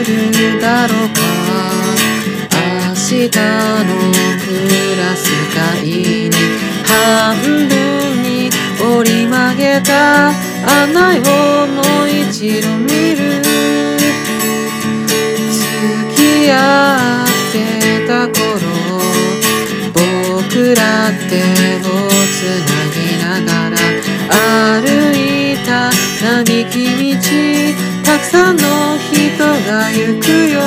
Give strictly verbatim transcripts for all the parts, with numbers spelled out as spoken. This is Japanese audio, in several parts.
るだろうか。明日のクラス会に半分に折り曲げた案内をもう一度見る。付き合ってた頃、僕ら手をつなぎながら歩いた並木道、たくさんの人が行くよ。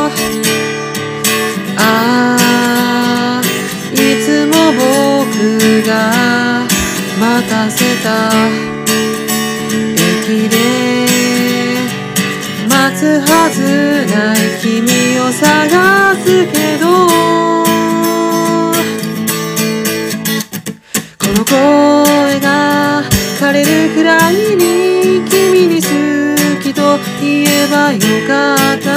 ああ、いつも僕が待たせた駅で待つはずない君を探すけど、この声が枯れるくらいに君に好きと言えばよかった。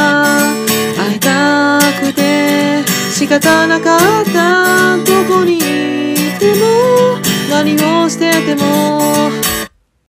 会いたくて仕方なかった。どこにいても何をしてても